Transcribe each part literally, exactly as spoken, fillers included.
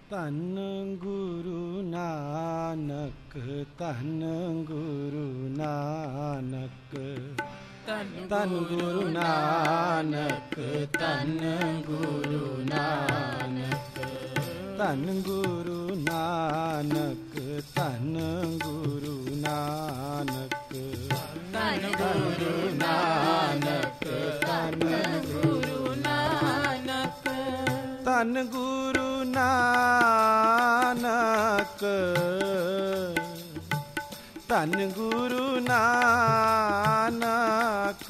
ਧੰਨ ਗੁਰੂ ਨਾਨਕ, ਧੰਨ ਗੁਰੂ ਨਾਨਕ, ਧੰਨ ਗੁਰੂ ਨਾਨਕ, ਧੰਨ ਗੁਰੂ ਨਾਨਕ, ਧੰਨ ਗੁਰੂ ਨਾਨਕ, ਧੰਨ ਗੁਰੂ ਨਾਨਕ, ਧੰਨ ਗੁਰੂ ਨਾਨਕ, ਧੰਨ ਗੁਰੂ ਨਾਨਕ, ਧੰਨ ਗੁਰੂ ਨਾਨਕ, ਧੰਨ ਗੁਰੂ ਨਾਨਕ,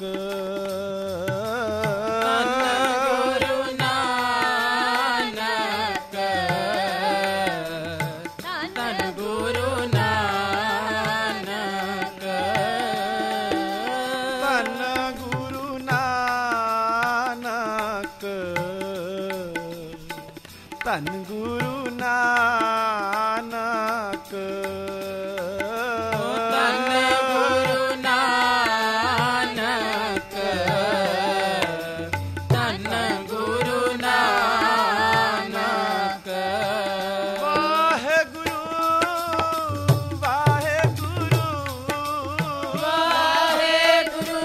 ਧੰਨ ਗੁਰੂ ਨਾਨਕ, ਧੰਨ ਗੁਰੂ ਨਾਨਕ, ਧੰਨ ਗੁਰੂ ਨਾਨਕ, ਵਾਹਿਗੁਰੂ ਵਾਹਿਗੁਰੂ ਵਾਹਿਗੁਰੂ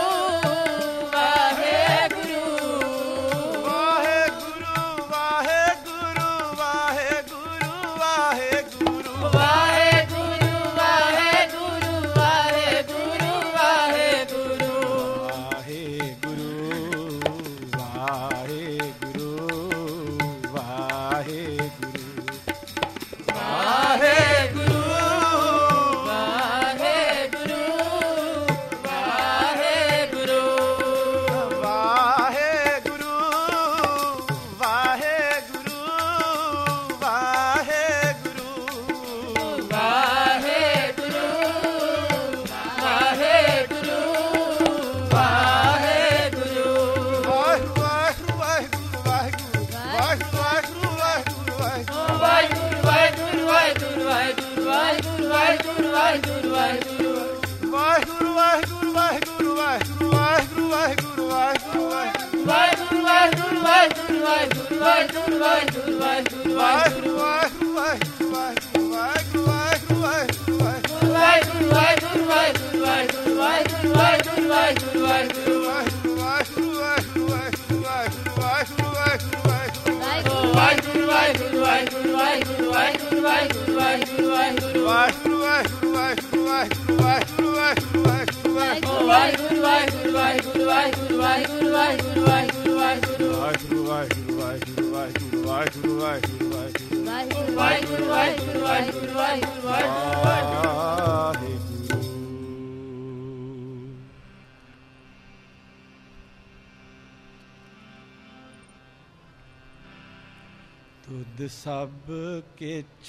ਤੁਧ ਸਭ ਕਿਛ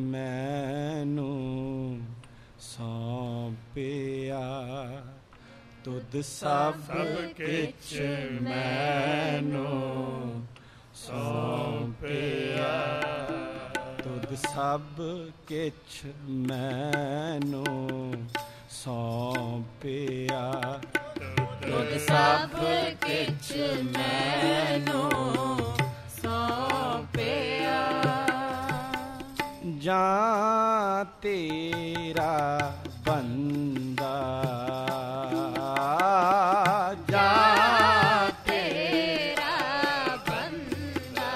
ਮੈਨੂੰ ਸੌਂਪਿਆ, ਤੁਧ ਸਭ ਕਿਛ ਮੈਨੂੰ ਸੌਂਪਿਆ, ਤੁਧ ਸਭ ਕਿਛ ਮੈਨੂੰ ਸੌਂਪਿਆ, ਤੁਧ ਸਭ ਕਿਛ ਮੈਨੂੰ ਸੌਂਪਿਆ, ਜਾਂ ਤੇਰਾ ਬੰਦਾ, ਜਾਂ ਤੇਰਾ ਬੰਦਾ,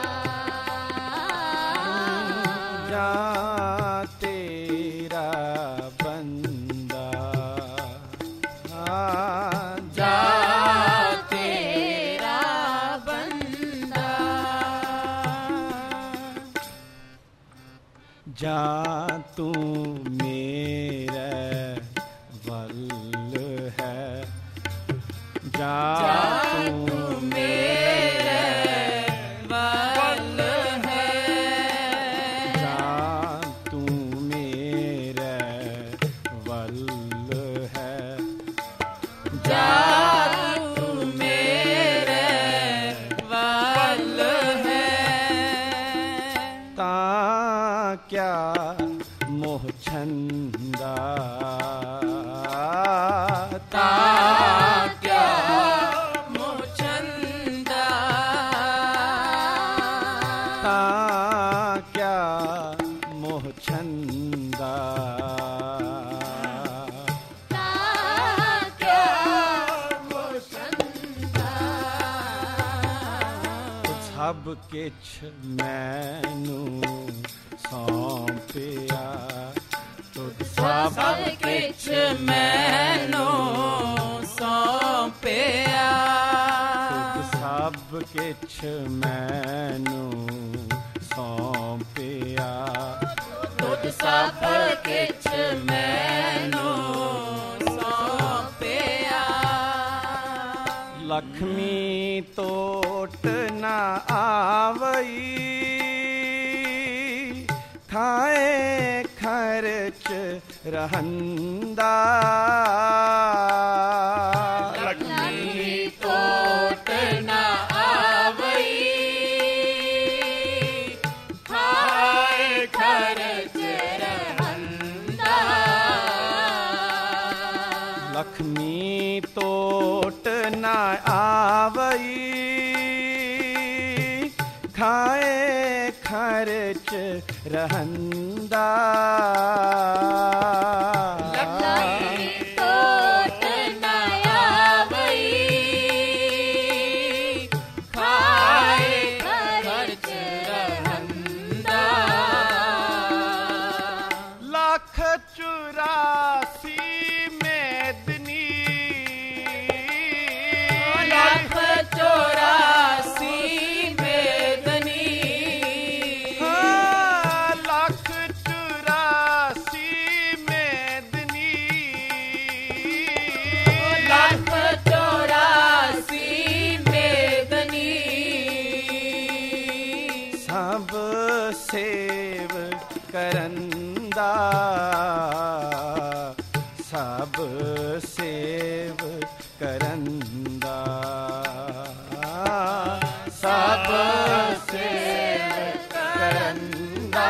ਜਾਂ ਤੇਰਾ ਬੰਦਾ, ਜਾਂ ਤੇਰਾ ਬੰਦਾ, ਜਾਂ ਤੂੰ ਮੇਰੇ ਵੱਲ ਹੈ, ਜਾਂ ਤੂੰ ਮੇਰੇ ਵੱਲ ਹੈ, ਜਾਂ ਤੂੰ ਮੇਰੇ ਵੱਲ ਹੈ, ਜਾਂ ਤੂੰ ਮੇਰੇ ਵੱਲ ਹੈ, ਤਾਂ ਕਿਆ ਮੋਹ ਛੰਦਾ, ਤਾਂ ਕਿਆ ਮੋਹ ਛੰਦਾ, ਤਾਂ क्या मोह छंदा, ਸਭ ਕਿਛ ਮੈਨੂੰ ਸੌਂਪਿਆ, ਤੁਧ ਸਭ ਕਿਛ ਮੈਨੂੰ ਸੌਂਪਿਆ, ਤੁਧ ਸਭ ਕਿਛ ਮੈਨੂੰ ਸੌਂਪਿਆ, ਤੁਧ ਸਭ ਕਿਛ ਮੈਨੂੰ ਸੌਂਪਿਆ। ਲਖਮੀ ਤੋਟ ਨਾ ਆਵਈ, ਖਾਏ ਖਰਚ ਰਹੰਦਾ, ਲਖਮੀ ਤੋਟ ਨਾ ਆਵਈ, ਖਾਏ ਖਰਚ ਰਹੰਦਾ, ਲਖਮੀ ਤੋਟ ਨਾ ਆਵਈ, ਖਾਏ ਖਰਚ ਰਹੰਦਾ, ਲਖਮੀ ਤੋਟ ਨਾ ਆਵਈ, ਖਾਏ ਖਰਚ ਰਹੰਦਾ, ਲੱਖ ਚੁਰਾਸੀ ਮੇਦਨੀ, ਲੱਖ ਚੌਰਾਸੀ ਮੇਦਨੀ, ਹਾਂ, ਲੱਖ ਚੁਰਾਸੀ ਮੇਦਨੀ, ਲੱਖ ਚੌਰਾਸੀ ਮੇਦਨੀ, ਸਭ ਸੇਵ ਕਰਨ ਦਾ, ਸਭ ਸੇਵ ਕਰਨ ਦਾ, ਸਭ ਸੇਵ ਕਰਨ ਦਾ,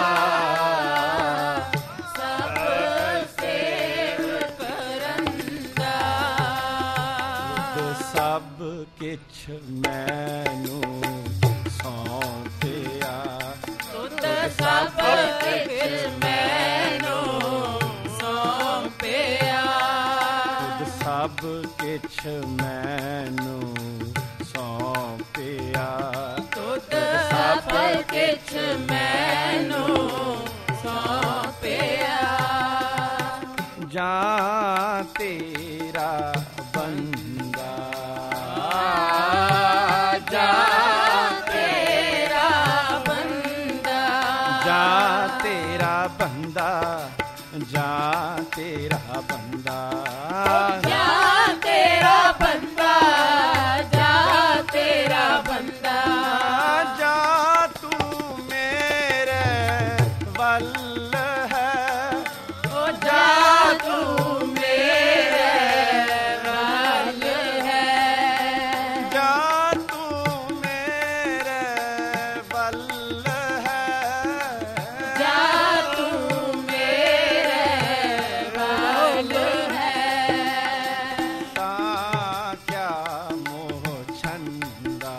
ਸਭ ਸੇਵ ਕਰਨ ਦਾ, ਤੁਧ ਸਭ ਕਿਛ ਮੈਨੂੰ ਸੌਂਪਿਆ, ਤੁਧ ਸਭ ਕਿਛ ਮੈਨੂੰ ਸੌਂਪਿਆ, ਤੁਧ ਸਭ ਕਿਛ ਮੈਨੂੰ ਸੌਂਪਿਆ, ਤੁਧ ਸਭ ਕਿਛ ਮੈਨੂੰ ਸੌਂਪਿਆ, ਜਾਂ ਤੇਰਾ ਬੰਦਾ, ਜਾਂ ਤੇਰਾ ਬੰਦਾ, ਜਾਂ ਤੇਰਾ ਬੰਦਾ, ਜਾਂ ਤੇਰਾ ਬੰਦਾ, ਜਾਂ ਤੇਰਾ ਬੰਦਾ, ਜਾਂ ਤੇਰਾ ਬੰਦਾ, ਜਾਂ ਤੂੰ ਮੇਰੇ ਵੱਲ ਹੈ, ਓ ਜਾਂ ਤੂੰ ਮੇਰੇ ਵੱਲ ਹੈ, ਜਾਂ ਤੂੰ ਮੇਰੇ ਵੱਲ ਹੈ, ਜਾਂ ਤੂੰ ਮੇਰੇ ਵੱਲ ਹੈ, ਤਾਂ ਕਿਆ ਮੋਹ ਛੰਦਾ,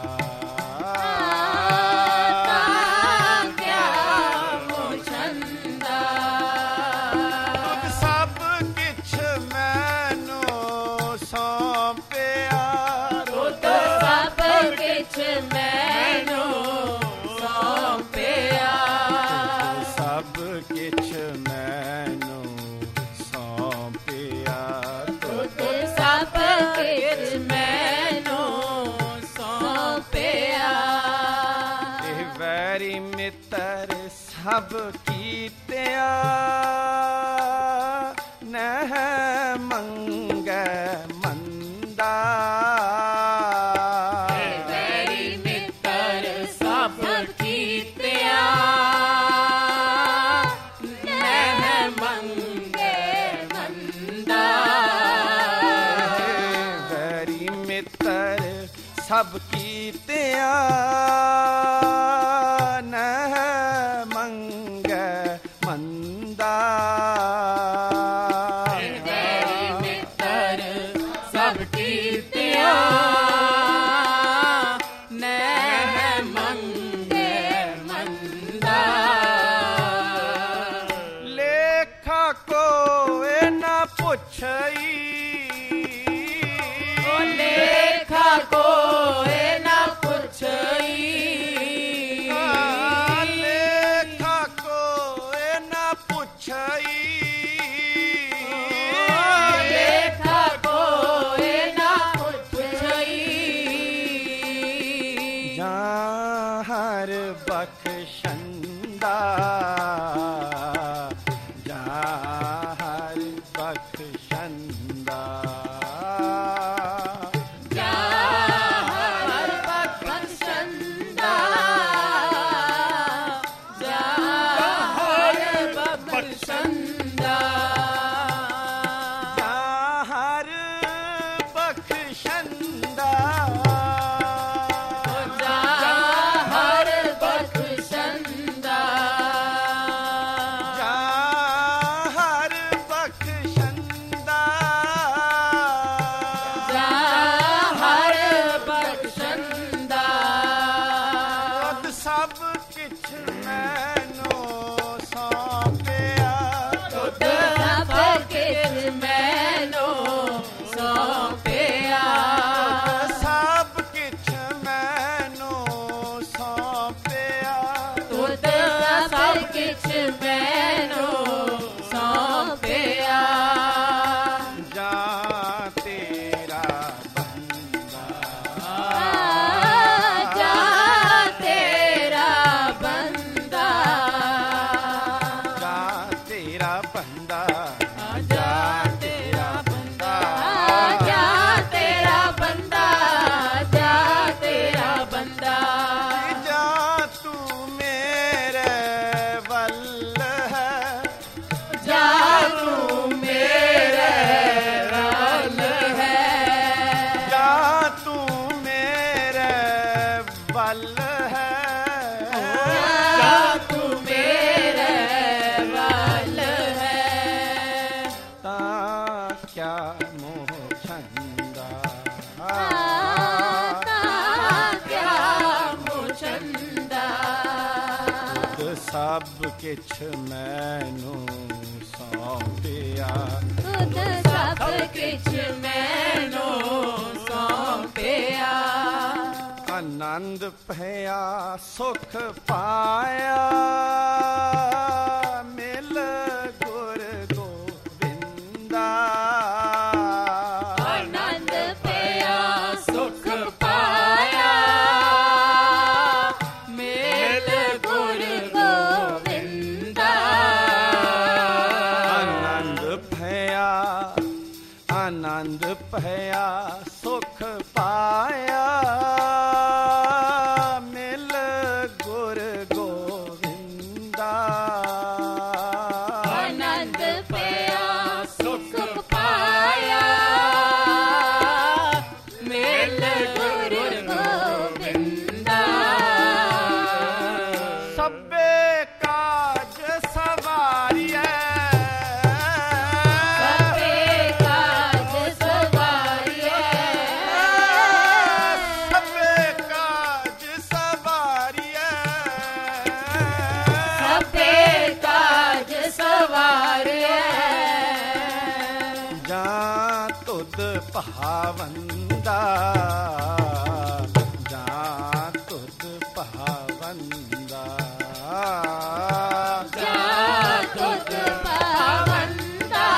ਤਾਂ ਕਿਆ ਮੋਹ ਛੰਦਾ, ਤੁਧ ਸਭ ਕਿਛ ਮੈਨੂੰ ਸੌਂਪਿਆ, ਤੁਧ ਸਭ ਕਿਛ ਮੈਨੂੰ ਸੌਂਪਿਆ, ਸਭ ਕਿਛ ਮੈਨੂੰ ਸੌਂਪਿਆ, ਤੁਧ ਸਭ ਕਿਛ ਮੈਨੂੰ ਸੌਂਪਿਆ, ਇਹ ਵੈਰੀ ਮਿੱਤਰ ਸਭ ਕੀਤਿਆ, ਨਹ ਮੰਗੈ ਮੰਦਾ, ਵੈਰੀ ਮਿੱਤਰ ਸਭ ਕੀਤਿਆ, ਨਹਿ ਮੰਗੇ ਮੰਦਾ, ਵੈਰੀ ਮਿੱਤਰ ਸਭ ਕੀਤਿਆ, ਨਹ ਮੰਗੈ ਮੰਦਾ, ਵੈਰੀ ਮਿੱਤਰ ਪੁੱਛਈ ਓ ਲੇਖਾ ਕੋਏ ਨਾ ਪੁੱਛਈ ਲੇਖਾ ਕੋਏ ਨਾ ਪੁੱਛਈ ਲੇਖਾ ਕੋਏ ਨਾ ਪੁੱਛਈ ਜਾਂ ਹਰ ਬਖਸ਼ੰਦਾ ਜਾਂ ਹਰ ਬਖਸ਼ੰਦਾ ਜਾ ਹਰ ਬਖਸ਼ੰਦਾ ਜਾ ਹਰ ਬਖਸ਼ੰਦਾ ਜਾਂ ਹਰ ਬਖਸ਼ੰਦਾ ਜਾ ਹਰ ਬਖਸ਼ੰਦਾ ਜਾਂ ਹਰ ਬਖਸ਼ੰਦਾ ਜਾ ਹਰ ਬਖਸ਼ੰਦਾ ਤੁਧ ਸਭ ਕਿਛ ਮੈਨੂੰ ਸੌਂਪਿਆ ਤੁਧ ਸਭ ਕਿਛ ਮੈਨੂੰ ਸੌਂਪਿਆ ਸਭ ਕਿਛ ਮੈਨੂੰ ਸੌਂਪਿਆ ਤੁਧ ਸਭ ਕਿਛ ਮੈਨੂੰ ਸੌਂਪਿਆ ਜਾਂ ਤੇਰਾ ਬੰਦਾ ਜਾ ਤੇਰਾ ਬੰਦਾ ਜਾਂ ਤੇਰਾ ਬੰਦਾ ਜਾ ਤੇਰਾ ਬੰਦਾ ਜਾ ਤੇਰਾ ਬੰਦਾ ਜਾ ਤੇਰਾ ਬੰਦਾ ਜਾਂ ਤੂੰ ਮੇਰੇ ਵੱਲ ਹੈ ਜਾ ਤੂੰ ਮੇਰੇ ਵੱਲ ਹੈ ਜਾਂ ਤੂੰ ਮੇਰੇ ਵੱਲ ਹੈ ਜਾ ਤੂੰ ਮੇਰੇ ਵੱਲ ਹੈ ਤਾਂ ਕਿਆ ਮੋਹ ਛੰਦਾ ਤਾਂ ਕਿਆ ਮੁਛੰਦਾ ਤੁਧ ਸਭ ਕਿਛ ਮੈਨੂੰ ਸੌਂਪਿਆ ਤੁਧ ਸਭ ਕਿਛ ਮੈਨੂੰ ਸੌਂਪਿਆ ਆਨੰਦ ਭਇਆ ਸੁਖ ਪਾਇਆ ਮਿਲ ਗੁਰ ਗੋਬਿੰਦਾ ਆਨੰਦ ਪਿਆ ਸੁਖ ਪਾਇਆ ਮੇਲ ਗੁਰ ਗੋਬਿੰਦਾ ਆਨੰਦ ਭਇਆ ਆਨੰਦ ਭਇਆ ਸੁਖ ਪਾਇਆ ਮਿਲ ਗੁਰ ਗੋਬਿੰਦਾ ਆਨੰਦ ਪਿਆ ਸੁਖ ਪਾਇਆ ਮੇਲ ਗੁਰ ਗੋਬਿੰਦਾ ਸਭੇ ਕਾਜ ਸਵਾਰੀਐ ਸਭੇ ਕਾਜ ਸਵਾਰੀਐ ਸਭੇ ਕਾਜ ਸਵਾਰੀਐ ਸਭੇ ਕਾਜ ਸਵਾਰੀਐ ਜਾਂ ਤੁਧ ਭਾਵੰਦਾ ਜਾਂ ਤੁਧ ਭਾਵੰਦਾ ਜਾ ਤੁਧ ਪਾਵੰਦਾ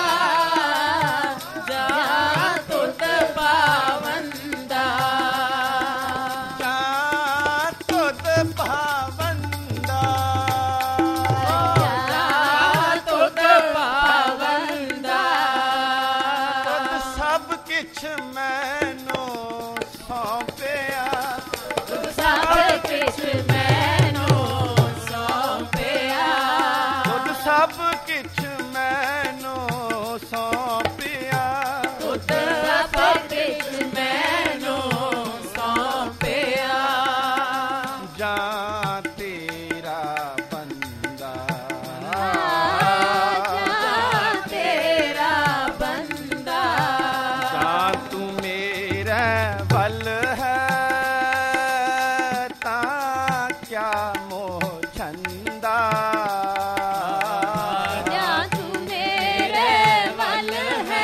ਜਾ ਤੁਧ ਪਾਵੰਦਾ ਜਾਂ ਤੁਧ ਭਾਵੰਦਾ ਜਾ ਤੁਧ ਪਾਵੰਦਾ ਤੁਧ ਸਭ ਕਿਛ ਮੈਨੂੰ ਸੌਂਪਿਆ ਤੁਧ ਸਭ ਕਿਛ ਮੈਨੂੰ ਸੌਂਪਿਆ ਤੁਧ ਸਭ ਕਿਛ ਮੈਨੂੰ ਸੌਂਪਿਆ ਤੁਧ ਸਭ ਕਿਛ ਮੈਨੂੰ ਸੌਂਪਿਆ ਜਾਂ ਤੇਰਾ ਬੰਦਾ ਜਾ ਤੇਰਾ ਬੰਦਾ ਜਾਂ ਤੂੰ ਮੇਰੇ ਵੱਲ ਹੈ ਤਾਂ ਕਿਆ ਮੋਹ ਛੰਦਾ ਜਾਂ ਤੂੰ ਮੇਰੇ ਵੱਲ ਹੈ